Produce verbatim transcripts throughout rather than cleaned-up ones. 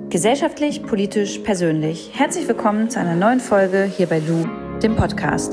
Gesellschaftlich, politisch, persönlich. Herzlich willkommen zu einer neuen Folge hier bei Du, dem Podcast.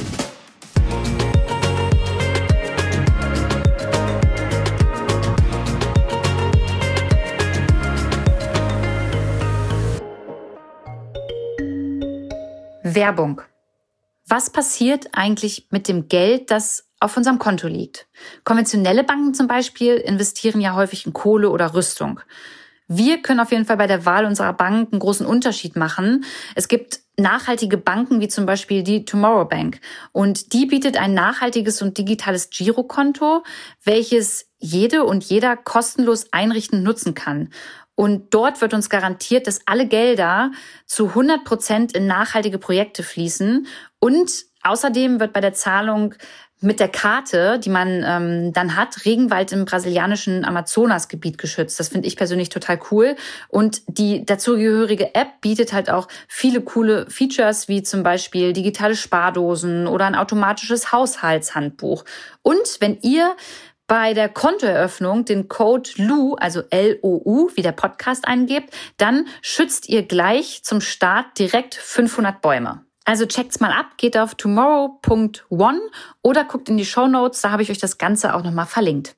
Werbung. Was passiert eigentlich mit dem Geld, das auf unserem Konto liegt? Konventionelle Banken zum Beispiel investieren ja häufig in Kohle oder Rüstung. Wir können auf jeden Fall bei der Wahl unserer Bank einen großen Unterschied machen. Es gibt nachhaltige Banken wie zum Beispiel die Tomorrow Bank und die bietet ein nachhaltiges und digitales Girokonto, welches jede und jeder kostenlos einrichten und nutzen kann. Und dort wird uns garantiert, dass alle Gelder zu hundert Prozent in nachhaltige Projekte fließen. Und außerdem wird bei der Zahlung mit der Karte, die man ähm, dann hat, Regenwald im brasilianischen Amazonasgebiet geschützt. Das finde ich persönlich total cool. Und die dazugehörige App bietet halt auch viele coole Features, wie zum Beispiel digitale Spardosen oder ein automatisches Haushaltshandbuch. Und wenn ihr bei der Kontoeröffnung den Code L U, also L O U, wie der Podcast eingebt, dann schützt ihr gleich zum Start direkt fünfhundert Bäume. Also checkt's mal ab, geht auf tomorrow Punkt one oder guckt in die Shownotes, da habe ich euch das Ganze auch nochmal verlinkt.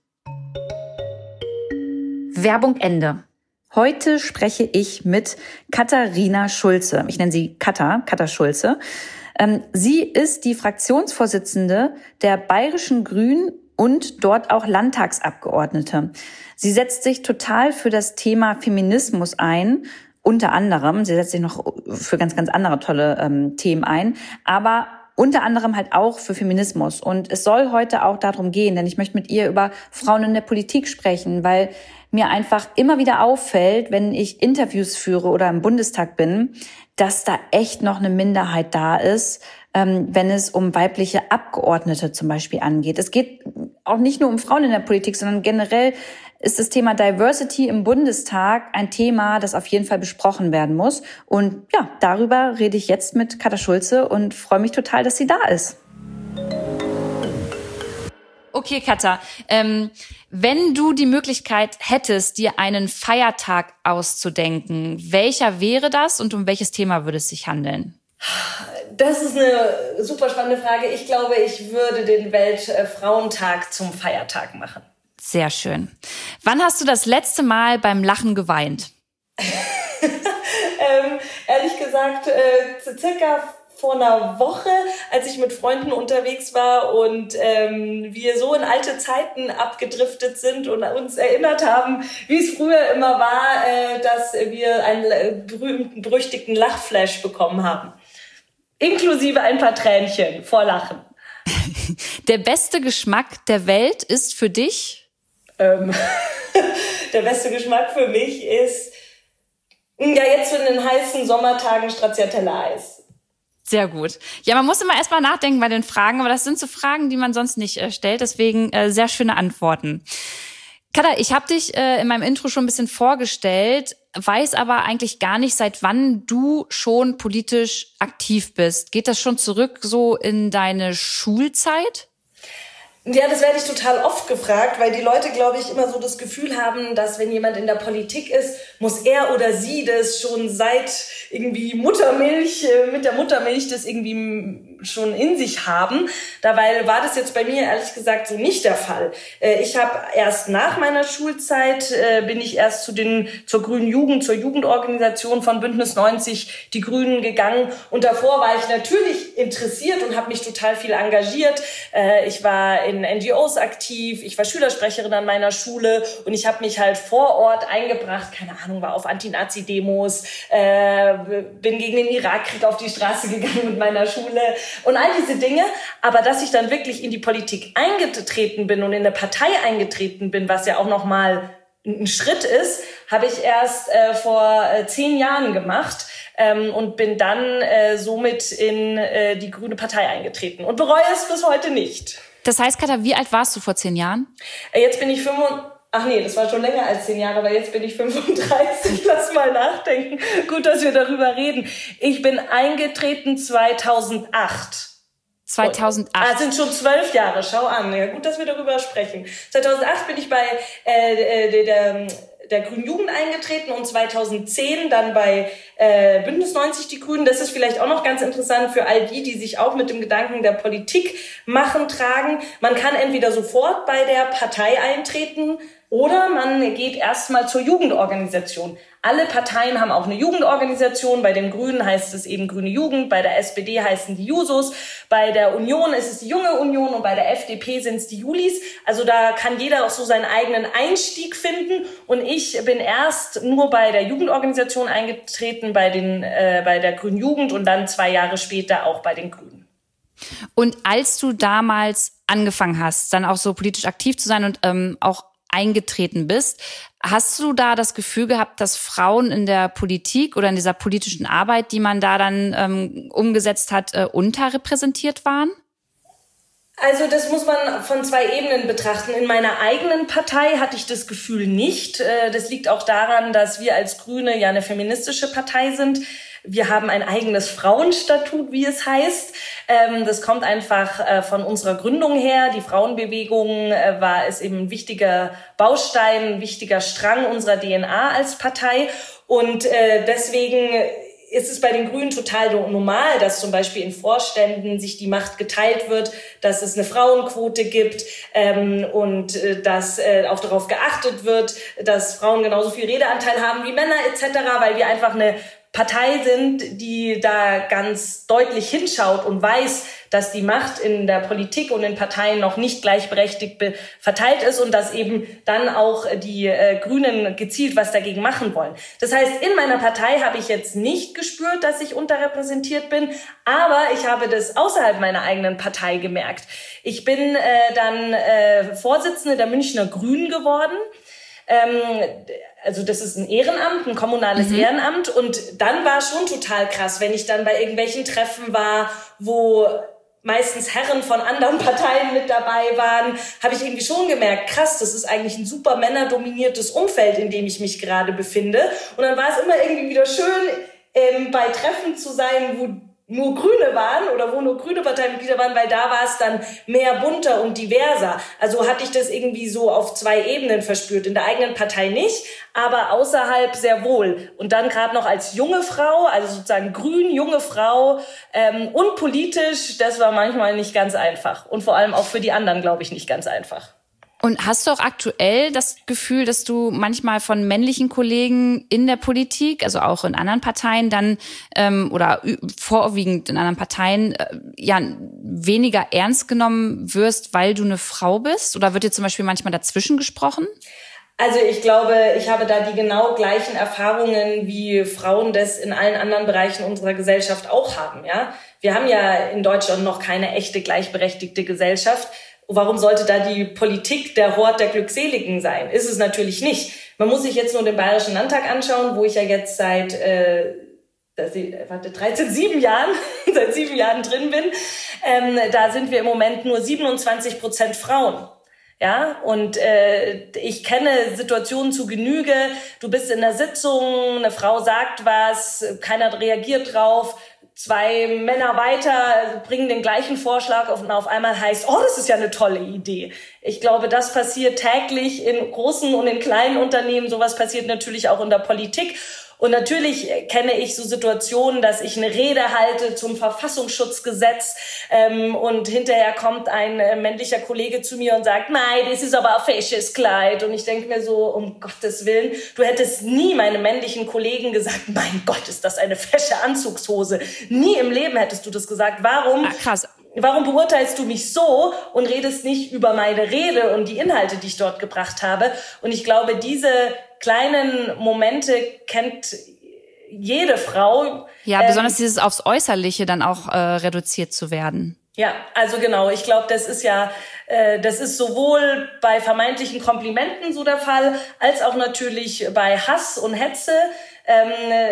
Werbung Ende. Heute spreche ich mit Katharina Schulze. Ich nenne sie Katha, Katha Schulze. Ähm, sie ist die Fraktionsvorsitzende der Bayerischen Grünen und dort auch Landtagsabgeordnete. Sie setzt sich total für das Thema Feminismus ein. Unter anderem, sie setzt sich noch für ganz, ganz andere tolle ähm, Themen ein, aber unter anderem halt auch für Feminismus. Und es soll heute auch darum gehen, denn ich möchte mit ihr über Frauen in der Politik sprechen, weil mir einfach immer wieder auffällt, wenn ich Interviews führe oder im Bundestag bin, dass da echt noch eine Minderheit da ist, ähm, wenn es um weibliche Abgeordnete zum Beispiel angeht. Es geht auch nicht nur um Frauen in der Politik, sondern generell ist das Thema Diversity im Bundestag ein Thema, das auf jeden Fall besprochen werden muss. Und ja, darüber rede ich jetzt mit Katha Schulze und freue mich total, dass sie da ist. Okay, Katha, ähm, wenn du die Möglichkeit hättest, dir einen Feiertag auszudenken, welcher wäre das und um welches Thema würde es sich handeln? Das ist eine super spannende Frage. Ich glaube, ich würde den Weltfrauentag zum Feiertag machen. Sehr schön. Wann hast du das letzte Mal beim Lachen geweint? ähm, ehrlich gesagt, äh, circa vor einer Woche, als ich mit Freunden unterwegs war und ähm, wir so in alte Zeiten abgedriftet sind und uns erinnert haben, wie es früher immer war, äh, dass wir einen äh, berühmten, berüchtigten Lachflash bekommen haben. Inklusive ein paar Tränchen vor Lachen. Der beste Geschmack der Welt ist für dich? Ähm, der beste Geschmack für mich ist, ja, jetzt in den heißen Sommertagen Stracciatella-Eis. Sehr gut. Ja, man muss immer erst mal nachdenken bei den Fragen, aber das sind so Fragen, die man sonst nicht äh, stellt, deswegen äh, sehr schöne Antworten. Katha, ich habe dich äh, in meinem Intro schon ein bisschen vorgestellt, weiß aber eigentlich gar nicht, seit wann du schon politisch aktiv bist. Geht das schon zurück so in deine Schulzeit? Ja, das werde ich total oft gefragt, weil die Leute, glaube ich, immer so das Gefühl haben, dass wenn jemand in der Politik ist, muss er oder sie das schon seit irgendwie Muttermilch, mit der Muttermilch das irgendwie schon in sich haben. Dabei war das jetzt bei mir ehrlich gesagt so nicht der Fall. Ich habe erst nach meiner Schulzeit, bin ich erst zu den, zur Grünen Jugend, zur Jugendorganisation von Bündnis neunzig, die Grünen gegangen. Und davor war ich natürlich interessiert und habe mich total viel engagiert. Ich war in N G Os aktiv, ich war Schülersprecherin an meiner Schule und ich habe mich halt vor Ort eingebracht, keine Ahnung, war auf Anti-Nazi-Demos, äh, bin gegen den Irakkrieg auf die Straße gegangen mit meiner Schule und all diese Dinge. Aber dass ich dann wirklich in die Politik eingetreten bin und in eine Partei eingetreten bin, was ja auch nochmal ein Schritt ist, habe ich erst äh, vor äh, zehn Jahren gemacht. Ähm, und bin dann äh, somit in äh, die Grüne Partei eingetreten und bereue es bis heute nicht. Das heißt, Katha, wie alt warst du vor zehn Jahren? Äh, jetzt bin ich fünfunddreißig. Ach nee, das war schon länger als zehn Jahre, aber jetzt bin ich fünfunddreißig. Lass mal nachdenken. Gut, dass wir darüber reden. Ich bin eingetreten zweitausendacht. zweitausendacht. Ah, sind schon zwölf Jahre, schau an. Ja, gut, dass wir darüber sprechen. zweitausendacht bin ich bei äh, der, der, der Grünen Jugend eingetreten und zweitausendzehn dann bei äh, Bündnis neunzig Die Grünen. Das ist vielleicht auch noch ganz interessant für all die, die sich auch mit dem Gedanken der Politik machen, tragen. Man kann entweder sofort bei der Partei eintreten oder man geht erstmal zur Jugendorganisation. Alle Parteien haben auch eine Jugendorganisation. Bei den Grünen heißt es eben Grüne Jugend, bei der S P D heißen die Jusos, bei der Union ist es die Junge Union und bei der F D P sind es die Julis. Also da kann jeder auch so seinen eigenen Einstieg finden. Und ich bin erst nur bei der Jugendorganisation eingetreten, bei den äh, bei der Grünen Jugend und dann zwei Jahre später auch bei den Grünen. Und als du damals angefangen hast, dann auch so politisch aktiv zu sein und ähm, auch eingetreten bist, hast du da das Gefühl gehabt, dass Frauen in der Politik oder in dieser politischen Arbeit, die man da dann ähm, umgesetzt hat, äh, unterrepräsentiert waren? Also das muss man von zwei Ebenen betrachten. In meiner eigenen Partei hatte ich das Gefühl nicht. Das liegt auch daran, dass wir als Grüne ja eine feministische Partei sind. Wir haben ein eigenes Frauenstatut, wie es heißt. Das kommt einfach von unserer Gründung her. Die Frauenbewegung war es eben ein wichtiger Baustein, ein wichtiger Strang unserer D N A als Partei. Und deswegen ist es bei den Grünen total normal, dass zum Beispiel in Vorständen sich die Macht geteilt wird, dass es eine Frauenquote gibt ähm, und äh, dass äh, auch darauf geachtet wird, dass Frauen genauso viel Redeanteil haben wie Männer et cetera, weil wir einfach eine Partei sind, die da ganz deutlich hinschaut und weiß, dass die Macht in der Politik und in Parteien noch nicht gleichberechtigt be- verteilt ist und dass eben dann auch die äh, Grünen gezielt was dagegen machen wollen. Das heißt, in meiner Partei habe ich jetzt nicht gespürt, dass ich unterrepräsentiert bin, aber ich habe das außerhalb meiner eigenen Partei gemerkt. Ich bin äh, dann äh, Vorsitzende der Münchner Grünen geworden. Ähm, also das ist ein Ehrenamt, ein kommunales mhm. Ehrenamt und dann war schon total krass, wenn ich dann bei irgendwelchen Treffen war, wo meistens Herren von anderen Parteien mit dabei waren, habe ich irgendwie schon gemerkt, krass, das ist eigentlich ein super männerdominiertes Umfeld, in dem ich mich gerade befinde. Und dann war es immer irgendwie wieder schön, ähm, bei Treffen zu sein, wo nur Grüne waren oder wo nur grüne Parteimitglieder waren, weil da war es dann mehr bunter und diverser. Also hatte ich das irgendwie so auf zwei Ebenen verspürt. In der eigenen Partei nicht, aber außerhalb sehr wohl. Und dann gerade noch als junge Frau, also sozusagen grün, junge Frau ähm, und politisch, das war manchmal nicht ganz einfach. Und vor allem auch für die anderen, glaube ich, nicht ganz einfach. Und hast du auch aktuell das Gefühl, dass du manchmal von männlichen Kollegen in der Politik, also auch in anderen Parteien dann ähm, oder vorwiegend in anderen Parteien, äh, ja weniger ernst genommen wirst, weil du eine Frau bist? Oder wird dir zum Beispiel manchmal dazwischen gesprochen? Also ich glaube, ich habe da die genau gleichen Erfahrungen, wie Frauen das in allen anderen Bereichen unserer Gesellschaft auch haben. Ja, wir haben ja in Deutschland noch keine echte gleichberechtigte Gesellschaft. Warum sollte da die Politik der Hort der Glückseligen sein? Ist es natürlich nicht. Man muss sich jetzt nur den Bayerischen Landtag anschauen, wo ich ja jetzt seit äh, warte, dreizehn, sieben Jahren, seit sieben Jahren drin bin. Ähm, da sind wir im Moment nur siebenundzwanzig Prozent Frauen. Ja, und äh, ich kenne Situationen zu Genüge. Du bist in der Sitzung, eine Frau sagt was, keiner reagiert drauf. Zwei Männer weiter bringen den gleichen Vorschlag auf, und auf einmal heißt, oh, das ist ja eine tolle Idee. Ich glaube, das passiert täglich in großen und in kleinen Unternehmen. Sowas passiert natürlich auch in der Politik. Und natürlich kenne ich so Situationen, dass ich eine Rede halte zum Verfassungsschutzgesetz ähm, und hinterher kommt ein äh, männlicher Kollege zu mir und sagt, nein, das ist aber ein fesches Kleid. Und ich denke mir so, um Gottes Willen, du hättest nie meinem männlichen Kollegen gesagt, mein Gott, ist das eine fesche Anzugshose. Nie im Leben hättest du das gesagt. Warum? Ach, krass. Warum beurteilst du mich so und redest nicht über meine Rede und die Inhalte, die ich dort gebracht habe? Und ich glaube, diese kleinen Momente kennt jede Frau. Ja, ähm, besonders dieses aufs Äußerliche dann auch äh, reduziert zu werden. Ja, also genau. Ich glaube, das ist ja, äh, das ist sowohl bei vermeintlichen Komplimenten so der Fall, als auch natürlich bei Hass und Hetze. Ähm,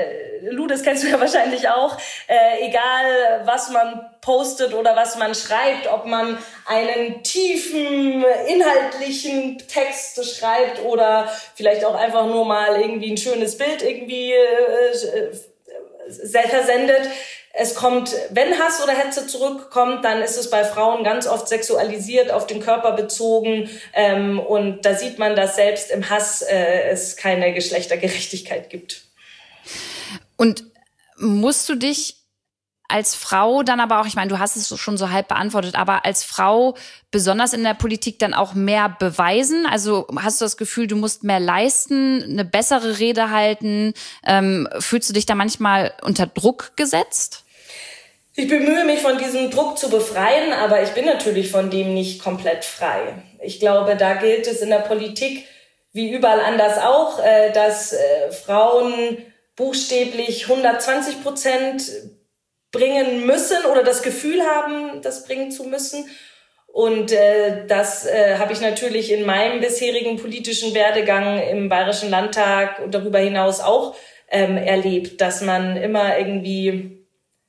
Lu, das kennst du ja wahrscheinlich auch. Äh, egal, was man postet oder was man schreibt, ob man einen tiefen, inhaltlichen Text schreibt oder vielleicht auch einfach nur mal irgendwie ein schönes Bild irgendwie äh, versendet. Es kommt, wenn Hass oder Hetze zurückkommt, dann ist es bei Frauen ganz oft sexualisiert, auf den Körper bezogen. Ähm, und da sieht man, dass selbst im Hass äh, es keine Geschlechtergerechtigkeit gibt. Und musst du dich als Frau dann aber auch, ich meine, du hast es schon so halb beantwortet, aber als Frau besonders in der Politik dann auch mehr beweisen? Also hast du das Gefühl, du musst mehr leisten, eine bessere Rede halten? Ähm, fühlst du dich da manchmal unter Druck gesetzt? Ich bemühe mich, von diesem Druck zu befreien, aber ich bin natürlich von dem nicht komplett frei. Ich glaube, da gilt es in der Politik wie überall anders auch, dass Frauen buchstäblich hundertzwanzig Prozent bringen müssen oder das Gefühl haben, das bringen zu müssen. Und äh, das äh, habe ich natürlich in meinem bisherigen politischen Werdegang im Bayerischen Landtag und darüber hinaus auch ähm, erlebt, dass man immer irgendwie,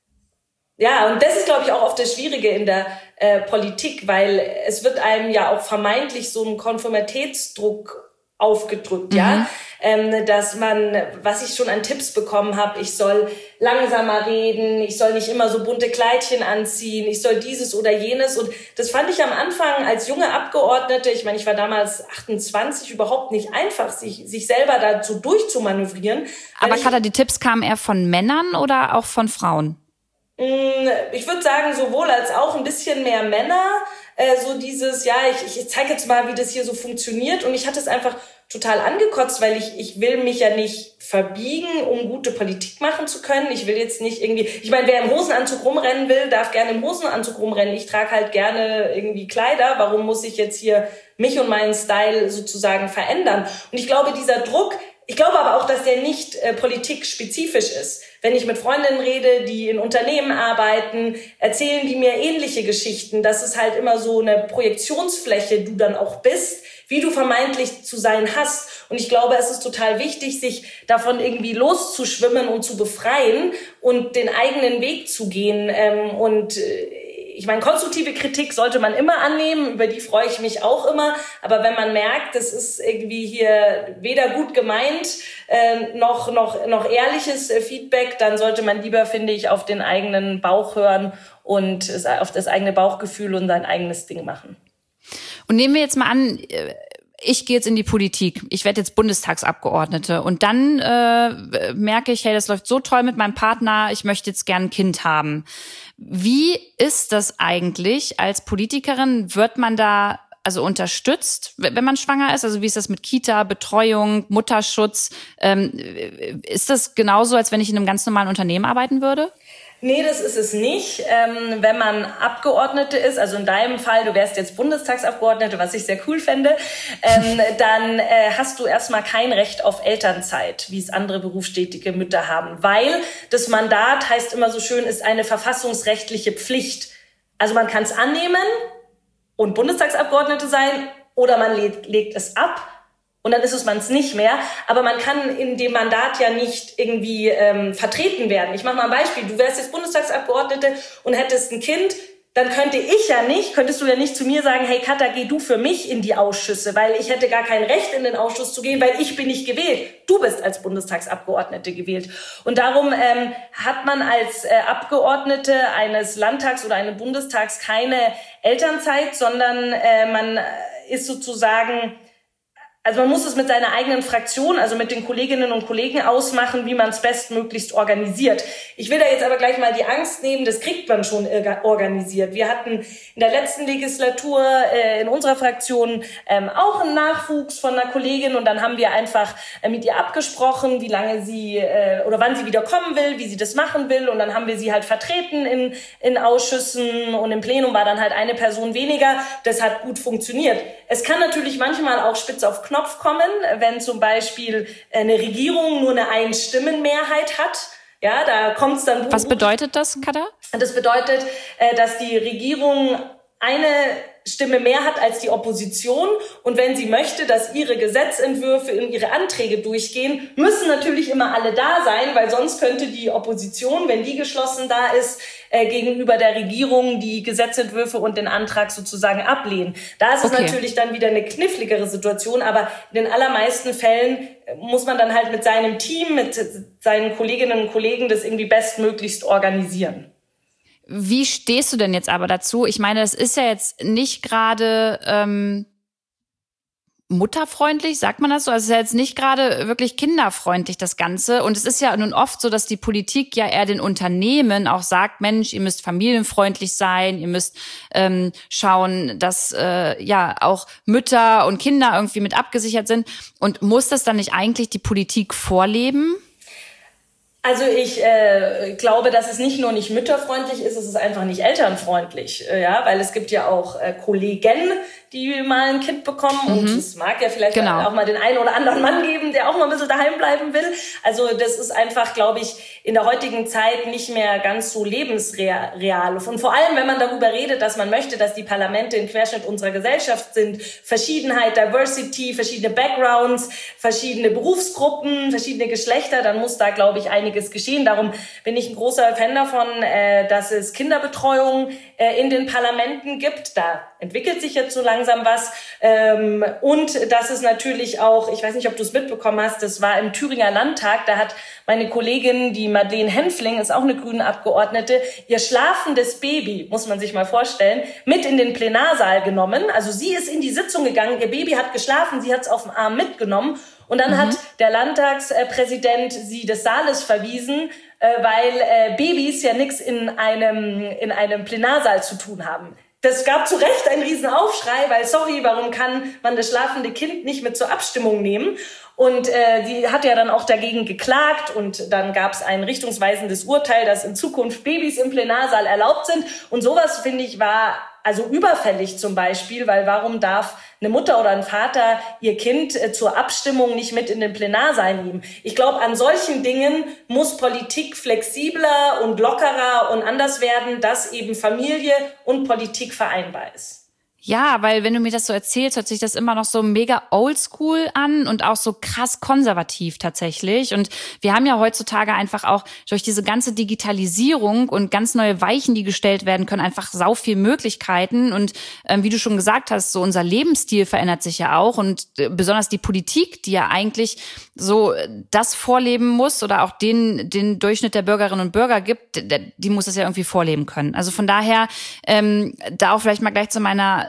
ja, und das ist, glaube ich, auch oft das Schwierige in der äh, Politik, weil es wird einem ja auch vermeintlich so ein Konformitätsdruck aufgedrückt, mhm. ja, ähm, dass man, was ich schon an Tipps bekommen habe, ich soll langsamer reden, ich soll nicht immer so bunte Kleidchen anziehen, ich soll dieses oder jenes, und das fand ich am Anfang als junge Abgeordnete, ich meine, ich war damals achtundzwanzig, überhaupt nicht einfach, sich, sich selber dazu durchzumanövrieren. Aber Katha, die Tipps kamen eher von Männern oder auch von Frauen? Ich würde sagen, sowohl als auch ein bisschen mehr Männer, äh, so dieses, ja, ich, ich zeige jetzt mal, wie das hier so funktioniert, und ich hatte es einfach total angekotzt, weil ich ich will mich ja nicht verbiegen, um gute Politik machen zu können. Ich will jetzt nicht irgendwie, ich meine, wer im Hosenanzug rumrennen will, darf gerne im Hosenanzug rumrennen. Ich trage halt gerne irgendwie Kleider. Warum muss ich jetzt hier mich und meinen Style sozusagen verändern? Und ich glaube, dieser Druck, ich glaube aber auch, dass der nicht äh, politikspezifisch ist. Wenn ich mit Freundinnen rede, die in Unternehmen arbeiten, erzählen die mir ähnliche Geschichten. Das ist halt immer so eine Projektionsfläche, du dann auch bist, wie du vermeintlich zu sein hast. Und ich glaube, es ist total wichtig, sich davon irgendwie loszuschwimmen und zu befreien und den eigenen Weg zu gehen. Ähm, und äh, Ich meine, konstruktive Kritik sollte man immer annehmen, über die freue ich mich auch immer. Aber wenn man merkt, das ist irgendwie hier weder gut gemeint, äh, noch, noch, noch ehrliches äh, Feedback, dann sollte man lieber, finde ich, auf den eigenen Bauch hören und es, auf das eigene Bauchgefühl und sein eigenes Ding machen. Und nehmen wir jetzt mal an, ich gehe jetzt in die Politik, ich werde jetzt Bundestagsabgeordnete, und dann äh, merke ich, hey, das läuft so toll mit meinem Partner, ich möchte jetzt gern ein Kind haben. Wie ist das eigentlich als Politikerin? Wird man da also unterstützt, wenn man schwanger ist? Also wie ist das mit Kita, Betreuung, Mutterschutz? Ähm, ist das genauso, als wenn ich in einem ganz normalen Unternehmen arbeiten würde? Nee, das ist es nicht. Ähm, wenn man Abgeordnete ist, also in deinem Fall, du wärst jetzt Bundestagsabgeordnete, was ich sehr cool fände, ähm, dann äh, hast du erstmal kein Recht auf Elternzeit, wie es andere berufstätige Mütter haben. Weil das Mandat, heißt immer so schön, ist eine verfassungsrechtliche Pflicht. Also man kann es annehmen und Bundestagsabgeordnete sein, oder man legt, legt es ab. Und dann ist es man es nicht mehr. Aber man kann in dem Mandat ja nicht irgendwie ähm, vertreten werden. Ich mache mal ein Beispiel. Du wärst jetzt Bundestagsabgeordnete und hättest ein Kind. Dann könnte ich ja nicht, könntest du ja nicht zu mir sagen, hey Katha, geh du für mich in die Ausschüsse, weil ich hätte gar kein Recht, in den Ausschuss zu gehen, weil ich bin nicht gewählt. Du bist als Bundestagsabgeordnete gewählt. Und darum ähm, hat man als äh, Abgeordnete eines Landtags oder eines Bundestags keine Elternzeit, sondern äh, man ist sozusagen... Also man muss es mit seiner eigenen Fraktion, also mit den Kolleginnen und Kollegen ausmachen, wie man es bestmöglichst organisiert. Ich will da jetzt aber gleich mal die Angst nehmen, das kriegt man schon organisiert. Wir hatten in der letzten Legislatur äh, in unserer Fraktion ähm, auch einen Nachwuchs von einer Kollegin, und dann haben wir einfach äh, mit ihr abgesprochen, wie lange sie äh, oder wann sie wieder kommen will, wie sie das machen will, und dann haben wir sie halt vertreten in, in Ausschüssen, und im Plenum war dann halt eine Person weniger. Das hat gut funktioniert. Es kann natürlich manchmal auch spitz auf Knopf kommen, wenn zum Beispiel eine Regierung nur eine Einstimmenmehrheit hat. Ja, da kommt es dann. Was bedeutet das, Katha? Das bedeutet, dass die Regierung eine Stimme mehr hat als die Opposition. Und wenn sie möchte, dass ihre Gesetzentwürfe und ihre Anträge durchgehen, müssen natürlich immer alle da sein, weil sonst könnte die Opposition, wenn die geschlossen da ist, äh, gegenüber der Regierung die Gesetzentwürfe und den Antrag sozusagen ablehnen. Da ist es okay. Natürlich dann wieder eine kniffligere Situation, aber in den allermeisten Fällen muss man dann halt mit seinem Team, mit seinen Kolleginnen und Kollegen das irgendwie bestmöglichst organisieren. Wie stehst du denn jetzt aber dazu? Ich meine, das ist ja jetzt nicht gerade ähm, mutterfreundlich, sagt man das so? Also es ist ja jetzt nicht gerade wirklich kinderfreundlich, das Ganze. Und es ist ja nun oft so, dass die Politik ja eher den Unternehmen auch sagt, Mensch, ihr müsst familienfreundlich sein, ihr müsst ähm, schauen, dass äh, ja auch Mütter und Kinder irgendwie mit abgesichert sind. Und muss das dann nicht eigentlich die Politik vorleben? Also ich äh, glaube, dass es nicht nur nicht mütterfreundlich ist, es ist einfach nicht elternfreundlich, äh, ja, weil es gibt ja auch äh, Kollegen, die mal ein Kind bekommen mhm. und es mag ja vielleicht genau. auch mal den einen oder anderen Mann geben, der auch mal ein bisschen daheim bleiben will. Also das ist einfach, glaube ich, in der heutigen Zeit nicht mehr ganz so lebensreal. Und vor allem, wenn man darüber redet, dass man möchte, dass die Parlamente ein Querschnitt unserer Gesellschaft sind, Verschiedenheit, Diversity, verschiedene Backgrounds, verschiedene Berufsgruppen, verschiedene Geschlechter, dann muss da, glaube ich, einiges geschehen. Darum bin ich ein großer Fan davon, äh, dass es Kinderbetreuung äh, in den Parlamenten gibt. Da entwickelt sich jetzt so langsam was. Ähm, und dass es natürlich auch, ich weiß nicht, ob du es mitbekommen hast, das war im Thüringer Landtag, da hat meine Kollegin, die Madeleine Hänfling, ist auch eine grüne Abgeordnete, ihr schlafendes Baby, muss man sich mal vorstellen, mit in den Plenarsaal genommen. Also sie ist in die Sitzung gegangen, ihr Baby hat geschlafen, sie hat es auf dem Arm mitgenommen. Und dann mhm. hat der Landtagspräsident sie des Saales verwiesen, äh, weil äh, Babys ja nichts in einem, in einem Plenarsaal zu tun haben. Das gab zu Recht einen riesen Aufschrei, weil sorry, warum kann man das schlafende Kind nicht mit zur Abstimmung nehmen? Und äh, sie hat ja dann auch dagegen geklagt und dann gab es ein richtungsweisendes Urteil, dass in Zukunft Babys im Plenarsaal erlaubt sind. Und sowas, finde ich, war also überfällig zum Beispiel, weil warum darf eine Mutter oder ein Vater ihr Kind äh, zur Abstimmung nicht mit in den Plenarsaal nehmen? Ich glaube, an solchen Dingen muss Politik flexibler und lockerer und anders werden, dass eben Familie und Politik vereinbar ist. Ja, weil wenn du mir das so erzählst, hört sich das immer noch so mega oldschool an und auch so krass konservativ tatsächlich. Und wir haben ja heutzutage einfach auch durch diese ganze Digitalisierung und ganz neue Weichen, die gestellt werden können, einfach sau viel Möglichkeiten. Und ähm, wie du schon gesagt hast, so unser Lebensstil verändert sich ja auch. Und äh, besonders die Politik, die ja eigentlich so das vorleben muss oder auch den den Durchschnitt der Bürgerinnen und Bürger gibt, die, die muss es ja irgendwie vorleben können. Also von daher, ähm, da auch vielleicht mal gleich zu meiner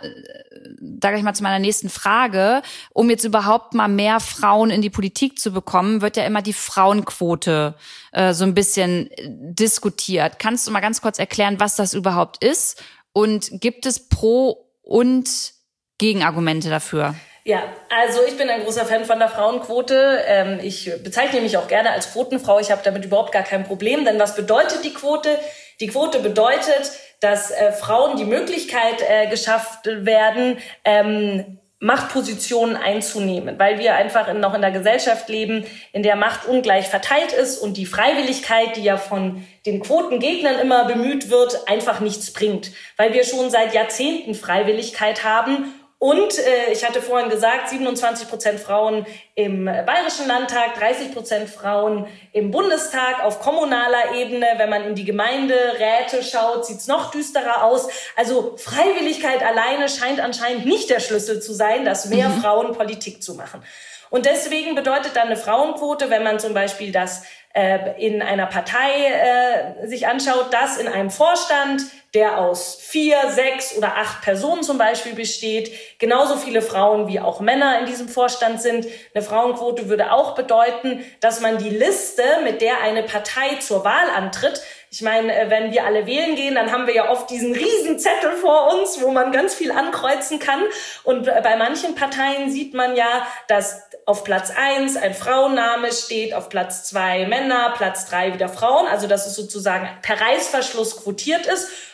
da gleich mal zu meiner nächsten Frage. Um jetzt überhaupt mal mehr Frauen in die Politik zu bekommen, wird ja immer die Frauenquote äh, so ein bisschen diskutiert. Kannst du mal ganz kurz erklären, was das überhaupt ist? Und gibt es Pro- und Gegenargumente dafür? Ja, also ich bin ein großer Fan von der Frauenquote. Ähm, ich bezeichne mich auch gerne als Quotenfrau. Ich habe damit überhaupt gar kein Problem. Denn was bedeutet die Quote? Die Quote bedeutet, dass äh, Frauen die Möglichkeit äh, geschafft werden, ähm, Machtpositionen einzunehmen, weil wir einfach in, noch in einer Gesellschaft leben, in der Macht ungleich verteilt ist und die Freiwilligkeit, die ja von den Quotengegnern immer bemüht wird, einfach nichts bringt, weil wir schon seit Jahrzehnten Freiwilligkeit haben. Und äh, ich hatte vorhin gesagt, siebenundzwanzig Prozent Frauen im Bayerischen Landtag, dreißig Prozent Frauen im Bundestag auf kommunaler Ebene. Wenn man in die Gemeinderäte schaut, sieht's noch düsterer aus. Also Freiwilligkeit alleine scheint anscheinend nicht der Schlüssel zu sein, dass mehr mhm. Frauen Politik zu machen. Und deswegen bedeutet dann eine Frauenquote, wenn man zum Beispiel das äh, in einer Partei äh, sich anschaut, dass in einem Vorstand, der aus vier, sechs oder acht Personen zum Beispiel besteht, genauso viele Frauen wie auch Männer in diesem Vorstand sind. Eine Frauenquote würde auch bedeuten, dass man die Liste, mit der eine Partei zur Wahl antritt, ich meine, wenn wir alle wählen gehen, dann haben wir ja oft diesen riesen Zettel vor uns, wo man ganz viel ankreuzen kann. Und bei manchen Parteien sieht man ja, dass auf Platz eins ein Frauenname steht, auf Platz zwei Männer, Platz drei wieder Frauen. Also dass es sozusagen per Reißverschluss quotiert ist.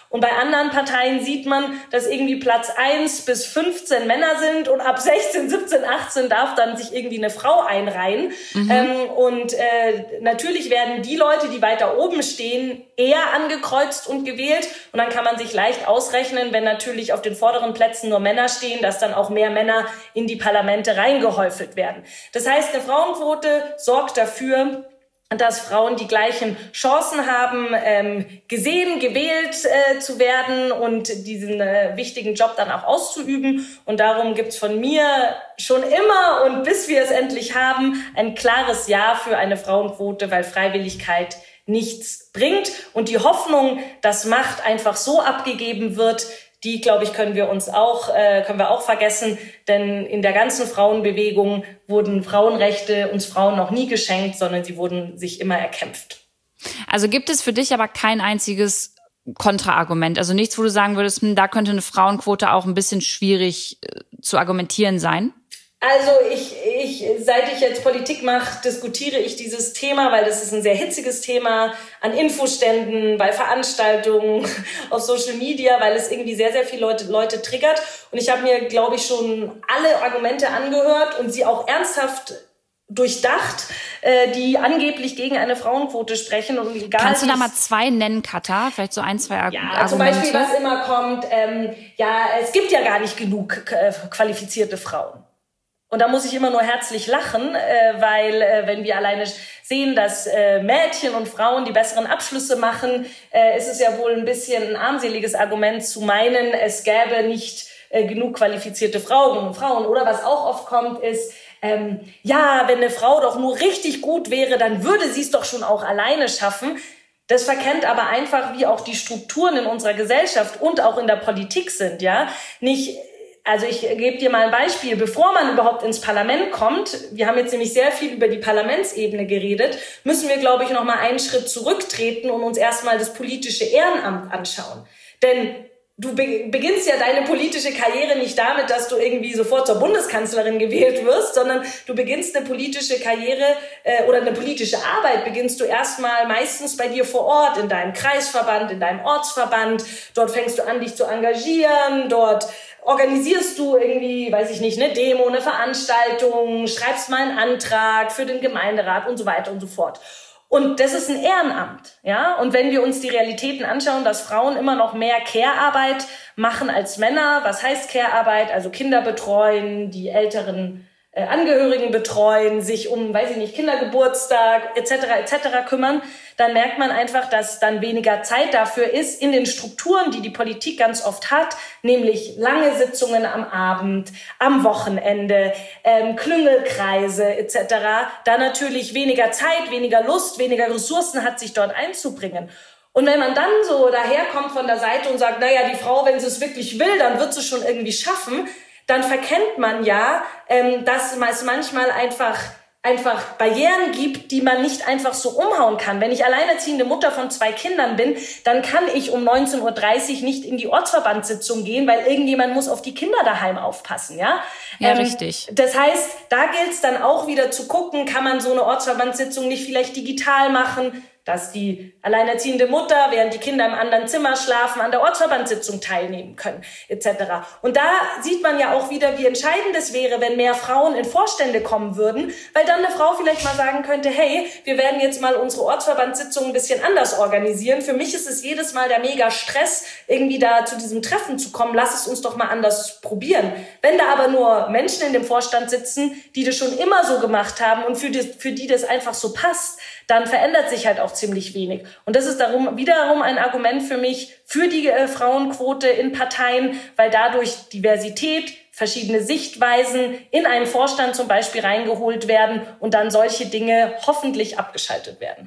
Und bei anderen Parteien sieht man, dass irgendwie Platz eins bis fünfzehn Männer sind und ab sechzehn, siebzehn, achtzehn darf dann sich irgendwie eine Frau einreihen. Mhm. Ähm, und äh, natürlich werden die Leute, die weiter oben stehen, eher angekreuzt und gewählt. Und dann kann man sich leicht ausrechnen, wenn natürlich auf den vorderen Plätzen nur Männer stehen, dass dann auch mehr Männer in die Parlamente reingehäufelt werden. Das heißt, eine Frauenquote sorgt dafür, dass Frauen die gleichen Chancen haben, ähm, gesehen, gewählt äh, zu werden und diesen äh, wichtigen Job dann auch auszuüben. Und darum gibt's von mir schon immer und bis wir es endlich haben, ein klares Ja für eine Frauenquote, weil Freiwilligkeit nichts bringt. Und die Hoffnung, dass Macht einfach so abgegeben wird, die, glaube ich, können wir uns auch, äh, können wir auch vergessen, denn in der ganzen Frauenbewegung wurden Frauenrechte uns Frauen noch nie geschenkt, sondern sie wurden sich immer erkämpft. Also gibt es für dich aber kein einziges Kontraargument, also nichts, wo du sagen würdest, da könnte eine Frauenquote auch ein bisschen schwierig äh, zu argumentieren sein? Also ich, ich, seit ich jetzt Politik mache, diskutiere ich dieses Thema, weil das ist ein sehr hitziges Thema an Infoständen, bei Veranstaltungen, auf Social Media, weil es irgendwie sehr, sehr viele Leute, Leute triggert. Und ich habe mir, glaube ich, schon alle Argumente angehört und sie auch ernsthaft durchdacht, äh, die angeblich gegen eine Frauenquote sprechen. Und egal, kannst du da mal zwei nennen, Katha? Vielleicht so ein, zwei Ar- ja, Argumente? Zum Beispiel, was immer kommt, ähm, ja, es gibt ja gar nicht genug äh, qualifizierte Frauen. Und da muss ich immer nur herzlich lachen, äh, weil äh, wenn wir alleine sehen, dass äh, Mädchen und Frauen die besseren Abschlüsse machen, äh, ist es ja wohl ein bisschen ein armseliges Argument zu meinen, es gäbe nicht äh, genug qualifizierte Frauen, Frauen. Oder was auch oft kommt, ist, ähm, ja, wenn eine Frau doch nur richtig gut wäre, dann würde sie es doch schon auch alleine schaffen. Das verkennt aber einfach, wie auch die Strukturen in unserer Gesellschaft und auch in der Politik sind, ja, nicht. Also ich gebe dir mal ein Beispiel. Bevor man überhaupt ins Parlament kommt, wir haben jetzt nämlich sehr viel über die Parlamentsebene geredet, müssen wir, glaube ich, noch mal einen Schritt zurücktreten und uns erstmal das politische Ehrenamt anschauen. Denn du beginnst ja deine politische Karriere nicht damit, dass du irgendwie sofort zur Bundeskanzlerin gewählt wirst, sondern du beginnst eine politische Karriere äh, oder eine politische Arbeit beginnst du erstmal meistens bei dir vor Ort, in deinem Kreisverband, in deinem Ortsverband. Dort fängst du an, dich zu engagieren, dort organisierst du irgendwie, weiß ich nicht, eine Demo, eine Veranstaltung, schreibst mal einen Antrag für den Gemeinderat und so weiter und so fort. Und das ist ein Ehrenamt, ja. Und wenn wir uns die Realitäten anschauen, dass Frauen immer noch mehr Care-Arbeit machen als Männer, was heißt Care-Arbeit? Also Kinder betreuen, die älteren äh, Angehörigen betreuen, sich um, weiß ich nicht, Kindergeburtstag et cetera et cetera kümmern, dann merkt man einfach, dass dann weniger Zeit dafür ist in den Strukturen, die die Politik ganz oft hat, nämlich lange Sitzungen am Abend, am Wochenende, ähm, Klüngelkreise et cetera. Da natürlich weniger Zeit, weniger Lust, weniger Ressourcen hat, sich dort einzubringen. Und wenn man dann so daherkommt von der Seite und sagt, naja, die Frau, wenn sie es wirklich will, dann wird sie es schon irgendwie schaffen, dann verkennt man ja, ähm, dass es manchmal einfach einfach Barrieren gibt, die man nicht einfach so umhauen kann. Wenn ich alleinerziehende Mutter von zwei Kindern bin, dann kann ich um neunzehn Uhr dreißig nicht in die Ortsverbandssitzung gehen, weil irgendjemand muss auf die Kinder daheim aufpassen, ja? Ja, ähm, richtig. Das heißt, da gilt es dann auch wieder zu gucken, kann man so eine Ortsverbandssitzung nicht vielleicht digital machen, dass die alleinerziehende Mutter, während die Kinder im anderen Zimmer schlafen, an der Ortsverbandssitzung teilnehmen können, et cetera. Und da sieht man ja auch wieder, wie entscheidend es wäre, wenn mehr Frauen in Vorstände kommen würden, weil dann eine Frau vielleicht mal sagen könnte, hey, wir werden jetzt mal unsere Ortsverbandssitzung ein bisschen anders organisieren. Für mich ist es jedes Mal der mega Stress, irgendwie da zu diesem Treffen zu kommen. Lass es uns doch mal anders probieren. Wenn da aber nur Menschen in dem Vorstand sitzen, die das schon immer so gemacht haben und für die, für die das einfach so passt, dann verändert sich halt auch ziemlich wenig. Und das ist darum wiederum ein Argument für mich für die äh, Frauenquote in Parteien, weil dadurch Diversität, verschiedene Sichtweisen in einen Vorstand zum Beispiel reingeholt werden und dann solche Dinge hoffentlich abgeschaltet werden.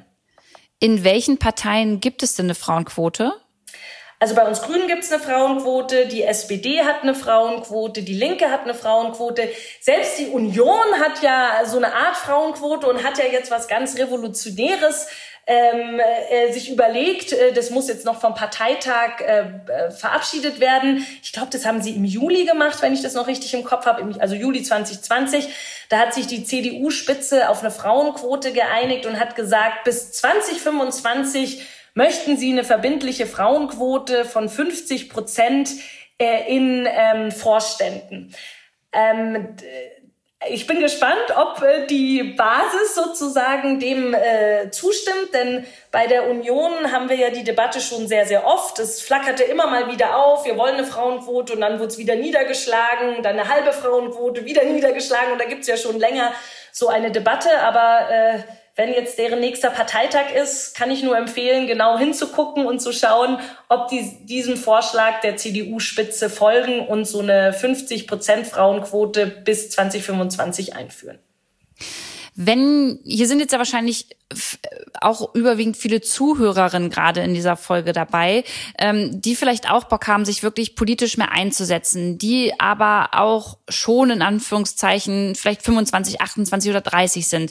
In welchen Parteien gibt es denn eine Frauenquote? Also bei uns Grünen gibt es eine Frauenquote, die S P D hat eine Frauenquote, die Linke hat eine Frauenquote. Selbst die Union hat ja so eine Art Frauenquote und hat ja jetzt was ganz Revolutionäres ähm, äh, sich überlegt. Äh, das muss jetzt noch vom Parteitag äh, verabschiedet werden. Ich glaube, das haben sie im Juli gemacht, wenn ich das noch richtig im Kopf habe, also Juli zwanzig zwanzig. Da hat sich die C D U-Spitze auf eine Frauenquote geeinigt und hat gesagt, bis zwanzig fünfundzwanzig möchten sie eine verbindliche Frauenquote von fünfzig Prozent äh, in ähm, Vorständen. Ähm, Ich bin gespannt, ob äh, die Basis sozusagen dem äh, zustimmt, denn bei der Union haben wir ja die Debatte schon sehr, sehr oft. Es flackerte immer mal wieder auf, wir wollen eine Frauenquote und dann wurde es wieder niedergeschlagen, dann eine halbe Frauenquote, wieder niedergeschlagen und da gibt es ja schon länger so eine Debatte, aber äh, wenn jetzt deren nächster Parteitag ist, kann ich nur empfehlen, genau hinzugucken und zu schauen, ob die diesem Vorschlag der C D U-Spitze folgen und so eine fünfzig Prozent Frauenquote bis zwanzig fünfundzwanzig einführen. Wenn, hier sind jetzt ja wahrscheinlich auch überwiegend viele Zuhörerinnen gerade in dieser Folge dabei, ähm, die vielleicht auch Bock haben, sich wirklich politisch mehr einzusetzen, die aber auch schon in Anführungszeichen vielleicht fünfundzwanzig, achtundzwanzig oder dreißig sind.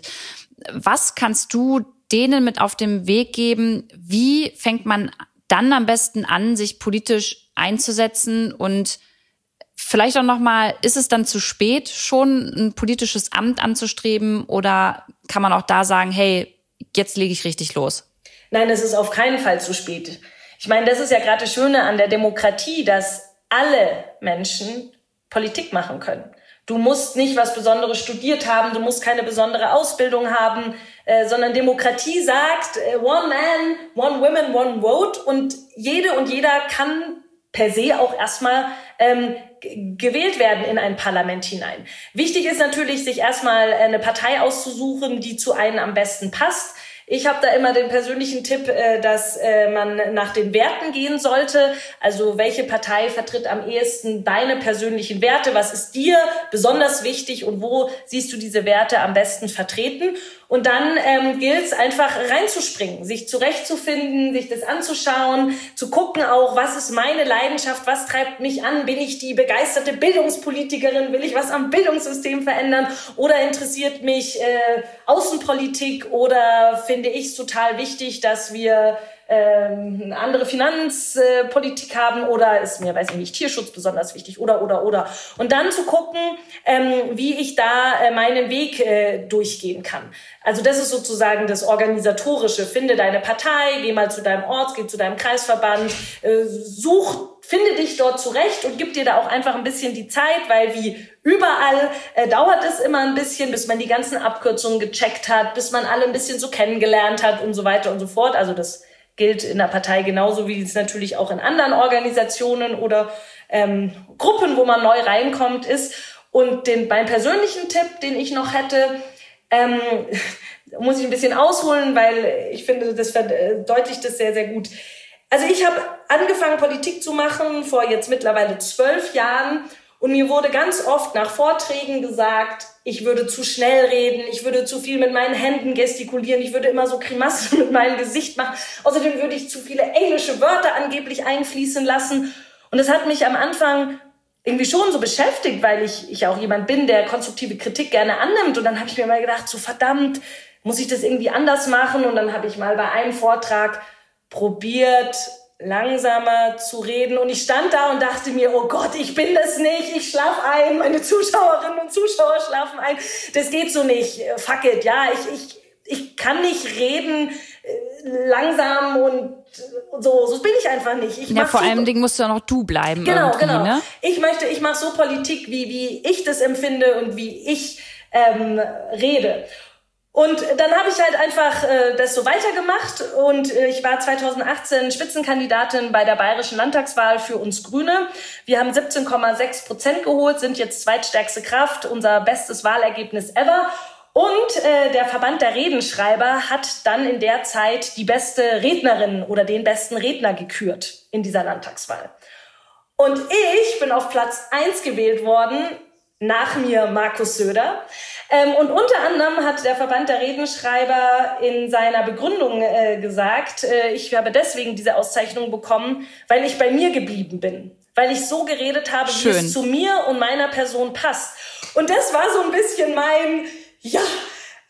Was kannst du denen mit auf den Weg geben? Wie fängt man dann am besten an, sich politisch einzusetzen? Und vielleicht auch nochmal, ist es dann zu spät, schon ein politisches Amt anzustreben? Oder kann man auch da sagen, hey, jetzt lege ich richtig los? Nein, es ist auf keinen Fall zu spät. Ich meine, das ist ja gerade das Schöne an der Demokratie, dass alle Menschen Politik machen können. Du musst nicht was Besonderes studiert haben, du musst keine besondere Ausbildung haben, äh, sondern Demokratie sagt, äh, one man, one woman, one vote und jede und jeder kann per se auch erstmal ähm, g- gewählt werden in ein Parlament hinein. Wichtig ist natürlich, sich erstmal eine Partei auszusuchen, die zu einem am besten passt. Ich habe da immer den persönlichen Tipp, dass man nach den Werten gehen sollte. Also welche Partei vertritt am ehesten deine persönlichen Werte? Was ist dir besonders wichtig und wo siehst du diese Werte am besten vertreten? Und dann ähm, gilt es einfach reinzuspringen, sich zurechtzufinden, sich das anzuschauen, zu gucken auch, was ist meine Leidenschaft, was treibt mich an? Bin ich die begeisterte Bildungspolitikerin? Will ich was am Bildungssystem verändern? Oder interessiert mich äh, Außenpolitik? Oder finde ich es total wichtig, dass wir ähm, eine andere Finanzpolitik äh, haben? Oder ist mir, weiß ich nicht, Tierschutz besonders wichtig? Oder, oder, oder. Und dann zu gucken, ähm, wie ich da äh, meinen Weg äh, durchgehen kann. Also das ist sozusagen das Organisatorische. Finde deine Partei, geh mal zu deinem Ort, geh zu deinem Kreisverband, äh, such, finde dich dort zurecht und gib dir da auch einfach ein bisschen die Zeit, weil wie überall äh, dauert es immer ein bisschen, bis man die ganzen Abkürzungen gecheckt hat, bis man alle ein bisschen so kennengelernt hat und so weiter und so fort. Also das gilt in der Partei genauso wie es natürlich auch in anderen Organisationen oder ähm, Gruppen, wo man neu reinkommt, ist. Und den, mein persönlichen Tipp, den ich noch hätte, ähm, muss ich ein bisschen ausholen, weil ich finde, das verdeutlicht das sehr, sehr gut. Also ich habe angefangen, Politik zu machen vor jetzt mittlerweile zwölf Jahren und mir wurde ganz oft nach Vorträgen gesagt, ich würde zu schnell reden, ich würde zu viel mit meinen Händen gestikulieren, ich würde immer so Grimassen mit meinem Gesicht machen. Außerdem würde ich zu viele englische Wörter angeblich einfließen lassen. Und das hat mich am Anfang irgendwie schon so beschäftigt, weil ich ich auch jemand bin, der konstruktive Kritik gerne annimmt. Und dann habe ich mir mal gedacht, so verdammt, muss ich das irgendwie anders machen? Und dann habe ich mal bei einem Vortrag probiert, langsamer zu reden. Und ich stand da und dachte mir, oh Gott, ich bin das nicht, ich schlafe ein, meine Zuschauerinnen und Zuschauer schlafen ein. Das geht so nicht, fuck it, ja, ich, ich, ich kann nicht reden äh, langsam und so, so bin ich einfach nicht. Ich ja, vor so, allem Ding musst du auch noch du bleiben. Genau, irgendwie, genau. Ne? Ich möchte, ich mache so Politik, wie, wie ich das empfinde und wie ich ähm, rede. Und dann habe ich halt einfach äh, das so weitergemacht und äh, ich war zweitausendachtzehn Spitzenkandidatin bei der bayerischen Landtagswahl für uns Grüne. Wir haben siebzehn Komma sechs Prozent geholt, sind jetzt zweitstärkste Kraft, unser bestes Wahlergebnis ever. Und äh, der Verband der Redenschreiber hat dann in der Zeit die beste Rednerin oder den besten Redner gekürt in dieser Landtagswahl. Und ich bin auf Platz eins gewählt worden, nach mir Markus Söder. Ähm, und unter anderem hat der Verband der Redenschreiber in seiner Begründung äh, gesagt, äh, ich habe deswegen diese Auszeichnung bekommen, weil ich bei mir geblieben bin. Weil ich so geredet habe, Schön. Wie es zu mir und meiner Person passt. Und das war so ein bisschen mein, ja,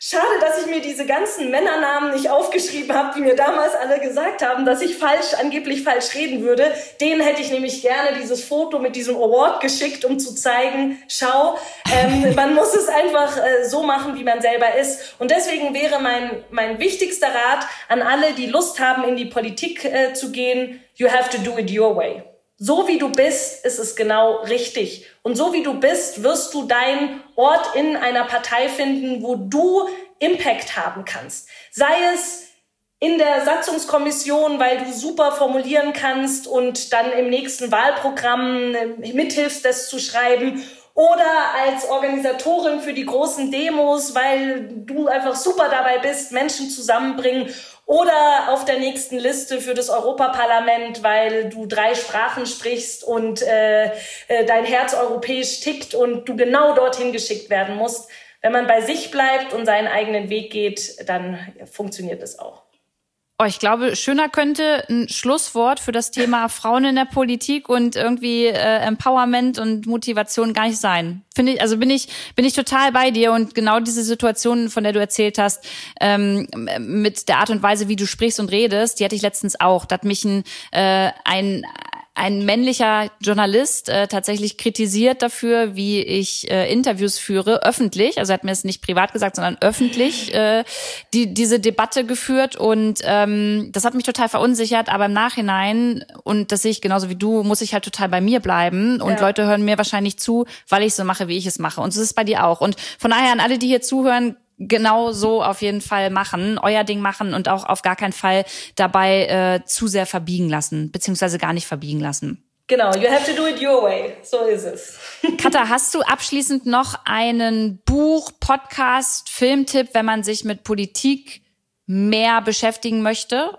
Schade, dass ich mir diese ganzen Männernamen nicht aufgeschrieben habe, die mir damals alle gesagt haben, dass ich falsch, angeblich falsch reden würde. Denen hätte ich nämlich gerne dieses Foto mit diesem Award geschickt, um zu zeigen, schau, ähm, man muss es einfach äh, so machen, wie man selber ist. Und deswegen wäre mein, mein wichtigster Rat an alle, die Lust haben, in die Politik äh, zu gehen, you have to do it your way. So wie du bist, ist es genau richtig. Und so wie du bist, wirst du deinen Ort in einer Partei finden, wo du Impact haben kannst. Sei es in der Satzungskommission, weil du super formulieren kannst und dann im nächsten Wahlprogramm mithilfst, das zu schreiben. Oder als Organisatorin für die großen Demos, weil du einfach super dabei bist, Menschen zusammenbringen. Oder auf der nächsten Liste für das Europaparlament, weil du drei Sprachen sprichst und äh, äh, dein Herz europäisch tickt und du genau dorthin geschickt werden musst. Wenn man bei sich bleibt und seinen eigenen Weg geht, dann funktioniert es auch. Oh, ich glaube, schöner könnte ein Schlusswort für das Thema Frauen in der Politik und irgendwie äh, Empowerment und Motivation gar nicht sein. Finde ich, also bin ich bin ich total bei dir und genau diese Situation, von der du erzählt hast, ähm, mit der Art und Weise, wie du sprichst und redest, die hatte ich letztens auch. Da hat mich ein äh, ein ein männlicher Journalist äh, tatsächlich kritisiert dafür, wie ich äh, Interviews führe, öffentlich, also er hat mir es nicht privat gesagt, sondern öffentlich äh, die diese Debatte geführt und ähm, das hat mich total verunsichert, aber im Nachhinein, und das sehe ich genauso wie du, muss ich halt total bei mir bleiben und ja. Leute hören mir wahrscheinlich zu, weil ich so mache, wie ich es mache, und so ist es bei dir auch. Und von daher an alle, die hier zuhören, genau so auf jeden Fall machen, euer Ding machen und auch auf gar keinen Fall dabei äh, zu sehr verbiegen lassen, beziehungsweise gar nicht verbiegen lassen. Genau, you have to do it your way. So ist es. Katha, hast du abschließend noch einen Buch, Podcast, Filmtipp, wenn man sich mit Politik mehr beschäftigen möchte,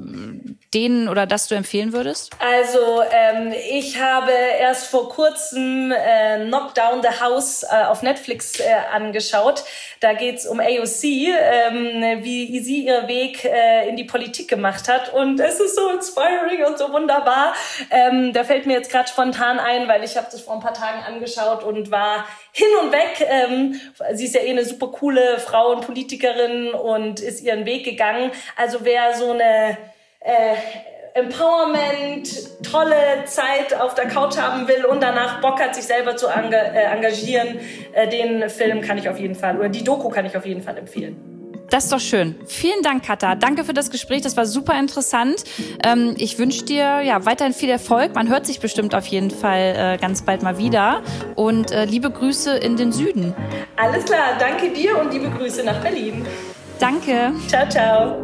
den oder das du empfehlen würdest? Also ähm, ich habe erst vor kurzem äh, Knock Down the House äh, auf Netflix äh, angeschaut. Da geht's um A O C, ähm, wie sie ihren Weg äh, in die Politik gemacht hat. Und es ist so inspiring und so wunderbar. Ähm, da fällt mir jetzt gerade spontan ein, weil ich habe das vor ein paar Tagen angeschaut und war hin und weg. Ähm, sie ist ja eh eine super coole Frau und Politikerin und ist ihren Weg gegangen. Also wer so eine äh, Empowerment, tolle Zeit auf der Couch haben will und danach Bock hat, sich selber zu enga- äh, engagieren, äh, den Film kann ich auf jeden Fall, oder die Doku kann ich auf jeden Fall empfehlen. Das ist doch schön. Vielen Dank, Katha. Danke für das Gespräch. Das war super interessant. Ähm, ich wünsche dir ja weiterhin viel Erfolg. Man hört sich bestimmt auf jeden Fall äh, ganz bald mal wieder. Und äh, liebe Grüße in den Süden. Alles klar. Danke dir und liebe Grüße nach Berlin. Danke. Ciao, ciao.